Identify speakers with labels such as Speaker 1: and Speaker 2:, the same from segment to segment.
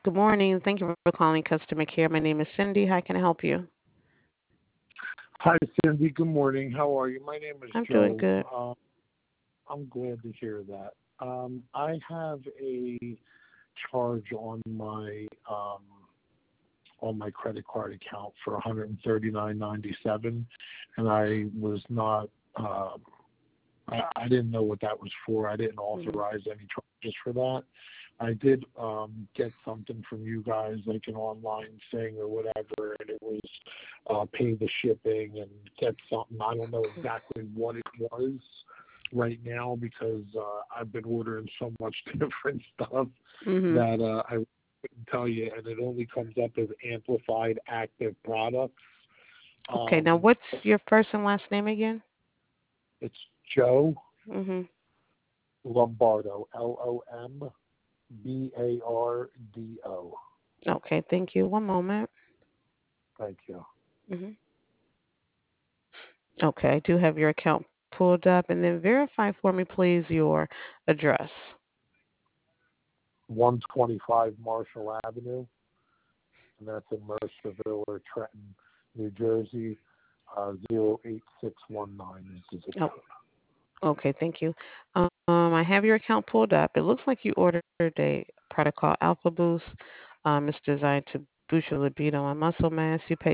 Speaker 1: Good morning. Thank you for calling customer care. My name is Cindy. How can I help you?
Speaker 2: Hi, Cindy. Good morning. How are you? My name is
Speaker 1: I'm doing
Speaker 2: Joe.
Speaker 1: good.
Speaker 2: I'm glad to hear that. I have a charge on my credit card account for 139.97, and I was not. I didn't know what that was for. I didn't
Speaker 1: hmm
Speaker 2: authorize any charges for that. I did get something from you guys, like an online thing or whatever, and it was pay the shipping and get something. I don't know exactly what it was right now because I've been ordering so much different stuff
Speaker 1: hmm
Speaker 2: that I couldn't tell you, and it only comes up as amplified active products.
Speaker 1: Okay. Now,
Speaker 2: Um,
Speaker 1: what's your first and last name again?
Speaker 2: it's Joe
Speaker 1: hmm
Speaker 2: Lombardo, Lombardo.
Speaker 1: Okay. Thank you. One moment.
Speaker 2: Thank you.
Speaker 1: hmm Okay. I do have your account pulled up, and then verify for me, please, your address.
Speaker 2: 125 Marshall Avenue, and that's in Mercerville or Trenton, New Jersey. 08619 is the zip
Speaker 1: Oh,
Speaker 2: code.
Speaker 1: okay. Thank you. I have your account pulled up. It looks like you ordered a product called Alpha Boost. It's designed to boost your libido and muscle mass. You paid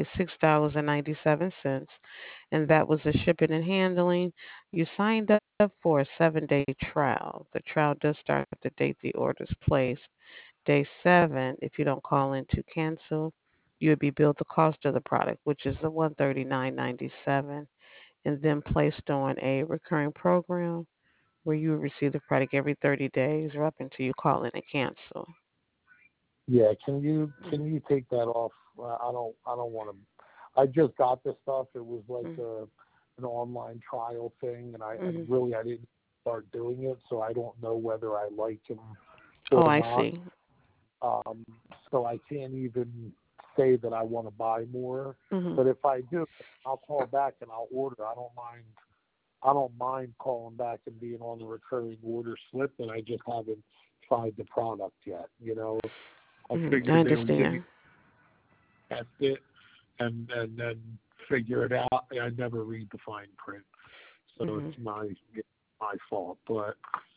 Speaker 1: $6.97, and that was the shipping and handling. You signed up for a 7-day trial. The trial does start the date the order is placed. Day 7, if you don't call in to cancel, you would be billed the cost of the product, which is the 139.97, and then placed on a recurring program where you will receive the product every 30 days or up until you call in and cancel.
Speaker 2: Yeah, can you
Speaker 1: hmm
Speaker 2: take that off? I don't want to. I just got this stuff. It was like
Speaker 1: hmm
Speaker 2: an online trial thing, and
Speaker 1: hmm
Speaker 2: I didn't start doing it, so I don't know whether I like them or
Speaker 1: Oh, I
Speaker 2: not.
Speaker 1: see.
Speaker 2: Um, so I can't even say that I want to buy more.
Speaker 1: hmm
Speaker 2: But if I do, I'll call back and I'll order. I don't mind. I don't mind calling back and being on the recurring order slip, and I just haven't tried the product yet. I
Speaker 1: I
Speaker 2: figured they would give me
Speaker 1: understand.
Speaker 2: test it and then figure it out. I never read the fine print, so
Speaker 1: hmm
Speaker 2: it's my fault. But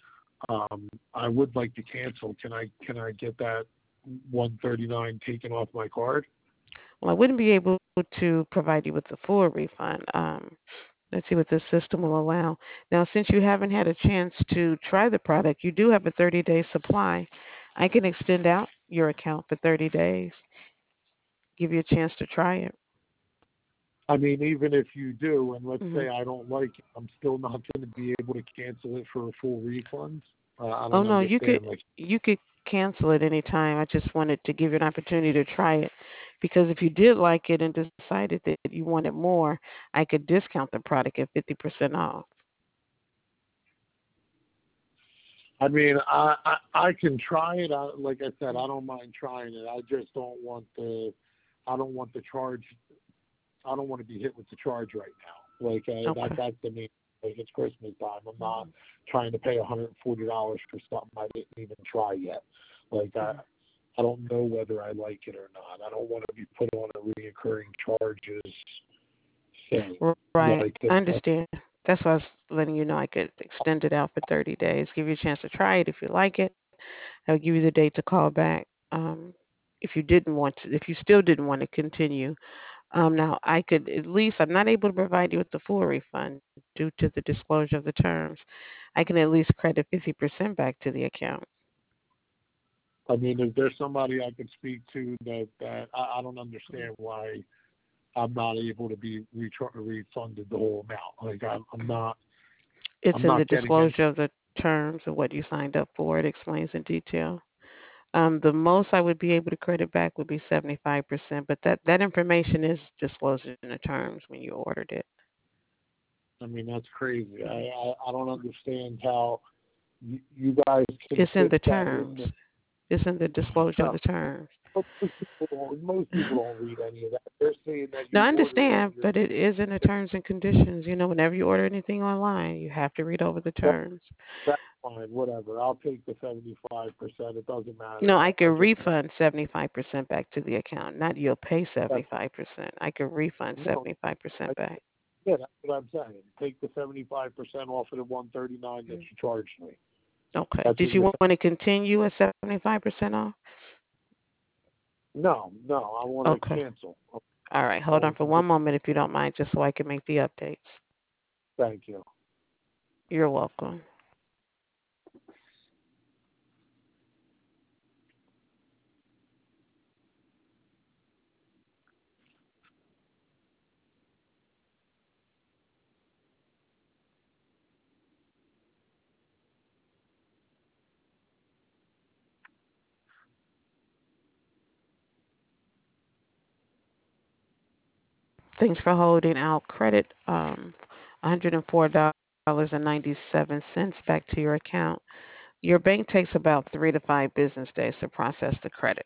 Speaker 2: I would like to cancel. Can I get that 139 taken off my card?
Speaker 1: Well, I wouldn't be able to provide you with the full refund. Let's see what the system will allow. Now, since you haven't had a chance to try the product, you do have a 30-day supply. I can extend out your account for 30 days, give you a chance to try it.
Speaker 2: I mean, even if you do, and let's
Speaker 1: hmm
Speaker 2: say I don't like it, I'm still not going to be able to cancel it for a full refund. I
Speaker 1: Oh
Speaker 2: don't
Speaker 1: no, you could
Speaker 2: understand. Like,
Speaker 1: you could cancel it anytime. I just wanted to give you an opportunity to try it because if you did like it and decided that you wanted more, I could discount the product at 50% off.
Speaker 2: I mean, I can try it. Like I said, I don't mind trying it. I just don't want I don't want the charge. I don't want to be hit with the charge right now. Like
Speaker 1: Okay.
Speaker 2: that's the main. Like it's Christmas time. I'm not trying to pay $140 for something I didn't even try yet. Like
Speaker 1: Mhm.
Speaker 2: I don't know whether I like it or not. I don't want to be put on a reoccurring charges thing.
Speaker 1: Right.
Speaker 2: Like
Speaker 1: I understand. That's why I was letting you know I could extend it out for 30 days, give you a chance to try it. If you like it, I'll give you the date to call back. If you didn't want to, if you still didn't want to continue, now I could at least, I'm not able to provide you with the full refund due to the disclosure of the terms. I can at least credit 50% back to the account.
Speaker 2: I mean, is there somebody I could speak to that I don't understand why I'm not able to be refunded the whole amount? Like
Speaker 1: It's
Speaker 2: I'm
Speaker 1: in the
Speaker 2: not getting any.
Speaker 1: disclosure of the terms of what you signed up for. It explains in detail. The most I would be able to credit back would be 75%, but that information is disclosed in the terms when you ordered it.
Speaker 2: I mean, that's crazy.
Speaker 1: Mhm.
Speaker 2: I don't understand how you guys can
Speaker 1: It's in
Speaker 2: fit
Speaker 1: the
Speaker 2: that
Speaker 1: terms.
Speaker 2: in.
Speaker 1: It's in the disclosure of the terms.
Speaker 2: Most people don't read any of that. They're saying that
Speaker 1: Now,
Speaker 2: you
Speaker 1: I
Speaker 2: ordered it.
Speaker 1: understand, but it is in the terms and conditions. Whenever you order anything online, you have to read over the
Speaker 2: That,
Speaker 1: terms.
Speaker 2: fine, whatever. I'll take the 75%. It doesn't
Speaker 1: No,
Speaker 2: matter.
Speaker 1: I
Speaker 2: I
Speaker 1: could
Speaker 2: just
Speaker 1: refund 75% back to the account. Not you'll pay
Speaker 2: that's
Speaker 1: 75%. I could refund
Speaker 2: no.
Speaker 1: 75%
Speaker 2: I,
Speaker 1: back.
Speaker 2: yeah, that's what I'm saying. Take the 75% off of the 139 that
Speaker 1: Mm.
Speaker 2: you charged me.
Speaker 1: Okay.
Speaker 2: That's
Speaker 1: Did
Speaker 2: what
Speaker 1: you
Speaker 2: you're
Speaker 1: want
Speaker 2: saying.
Speaker 1: to continue at 75% off?
Speaker 2: No, no. I want to
Speaker 1: Okay.
Speaker 2: cancel.
Speaker 1: All right.
Speaker 2: I
Speaker 1: Hold on
Speaker 2: want
Speaker 1: for
Speaker 2: to
Speaker 1: one
Speaker 2: do.
Speaker 1: moment if you don't mind, just so I can make the updates.
Speaker 2: Thank you.
Speaker 1: You're welcome. Thanks for holding out credit. $104.97 back to your account. Your bank takes about 3 to 5 business days to process the credit.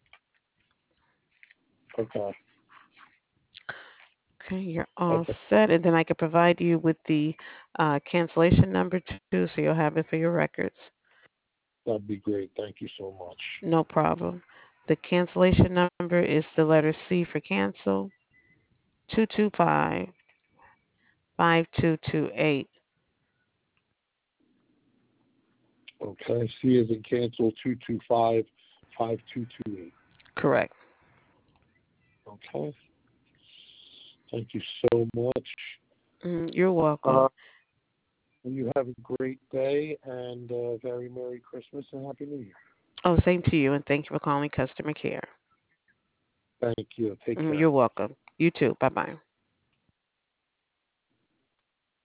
Speaker 2: Okay.
Speaker 1: Okay, you're all
Speaker 2: Okay.
Speaker 1: set, and then I can provide you with the cancellation number too, so you'll have it for your records.
Speaker 2: That'd be great. Thank you so much.
Speaker 1: No problem. The cancellation number is the letter C for cancel, 225-5228.
Speaker 2: Okay. C is in cancel 225-5228.
Speaker 1: Correct.
Speaker 2: Okay. Thank you so much.
Speaker 1: You're
Speaker 2: Uh,
Speaker 1: welcome.
Speaker 2: you have a great day and very Merry Christmas and Happy New Year.
Speaker 1: Oh, same to you, and thank you for calling customer care.
Speaker 2: Thank you. Take care.
Speaker 1: You're welcome. You too. Bye bye.